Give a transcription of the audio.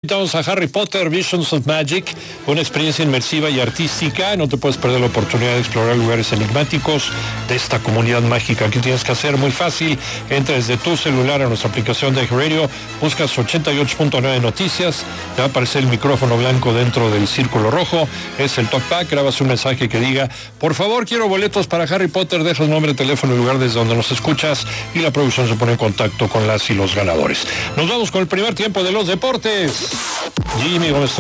Invitamos a Harry Potter Visions of Magic, una experiencia inmersiva y artística. No te puedes perder la oportunidad de explorar lugares enigmáticos de esta comunidad mágica. ¿Qué tienes que hacer? Muy fácil. Entra desde tu celular a nuestra aplicación de Radio, buscas 88.9 Noticias, te va a aparecer el micrófono blanco dentro del círculo rojo, es el talkback, grabas un mensaje que diga, por favor, quiero boletos para Harry Potter, dejas nombre, teléfono y lugar desde donde nos escuchas y la producción se pone en contacto con las y los ganadores. Nos vamos con el primer tiempo de los deportes. Jimmy Gómez.